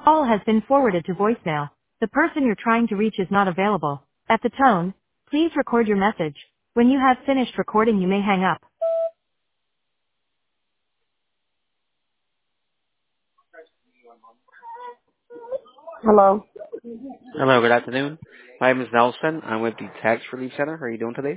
Call has been forwarded to voicemail. The person you're trying to reach is not available. At the tone, please record your message. When you have finished recording, you may hang up. Hello. Hello, good afternoon. My name is Nelson. I'm with the Tax Relief Center. How are you doing today?